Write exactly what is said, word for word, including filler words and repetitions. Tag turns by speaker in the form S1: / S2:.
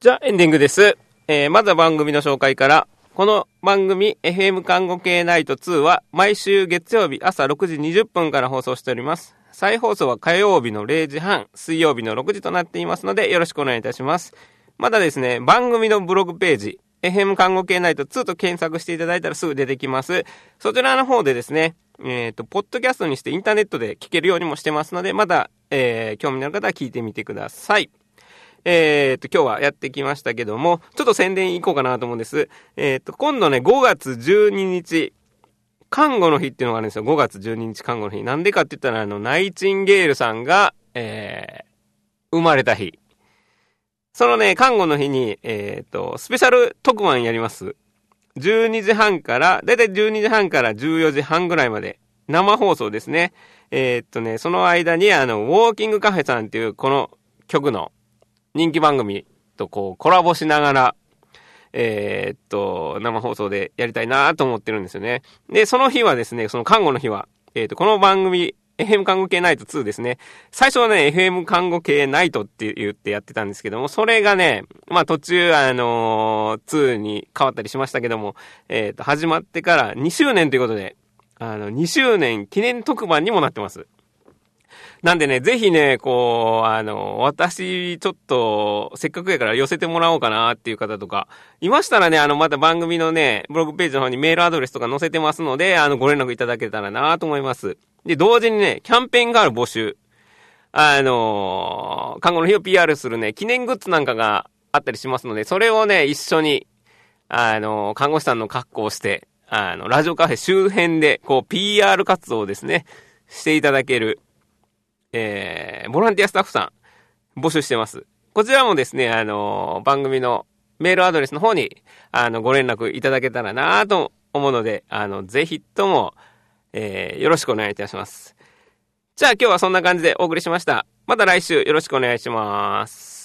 S1: じゃあエンディングです。えー、まずは番組の紹介から。この番組 エフエム 看護系ナイトツーは毎週月曜日朝ろくじにじゅっぷんから放送しております。再放送は火曜日のれいじはん、水曜日のろくじとなっていますのでよろしくお願いいたします。またですね、番組のブログページ エフエム 看護系ナイトツーと検索していただいたらすぐ出てきます。そちらの方でですね、えっと、ポッドキャストにしてインターネットで聞けるようにもしてますので、また、えー、興味のある方は聞いてみてください。えー、っと、今日はやってきましたけども、ちょっと宣伝いこうかなと思うんです。えー、っと、今度ね、ごがつじゅうににち、看護の日っていうのがあるんですよ。ごがつじゅうににち看護の日。なんでかって言ったら、あの、ナイチンゲールさんが、えー、生まれた日。そのね、看護の日に、えー、っと、スペシャル特番やります。じゅうにじはんから、だいたいじゅうにじはんからじゅうよじはんぐらいまで、生放送ですね。えー、っとね、その間に、あの、ウォーキングカフェさんっていう、この曲の、人気番組とこうコラボしながら、えー、っと、生放送でやりたいなと思ってるんですよね。で、その日はですね、その看護の日は、えー、っと、この番組、エフエム 看護系ナイトツーですね。最初はね、エフエム 看護系ナイトって言ってやってたんですけども、それがね、まあ途中、あのー、ツーに変わったりしましたけども、えー、っと、始まってからにしゅうねんということで、あの、にしゅうねん記念特番にもなってます。なんでね、ぜひね、こう、あの、私、ちょっと、せっかくやから寄せてもらおうかなっていう方とか、いましたらね、あの、また番組のね、ブログページの方にメールアドレスとか載せてますので、あの、ご連絡いただけたらなと思います。で、同時にね、キャンペーンがある募集。あの、看護の日を ピーアール するね、記念グッズなんかがあったりしますので、それをね、一緒に、あの、看護師さんの格好をして、あの、ラジオカフェ周辺で、こう、ピーアール 活動をですね、していただける、えー、ボランティアスタッフさん募集してます。こちらもですね、あのー、番組のメールアドレスの方に、あの、ご連絡いただけたらなと思うので、あの、ぜひとも、えー、よろしくお願いいたします。じゃあ今日はそんな感じでお送りしました。また来週よろしくお願いします。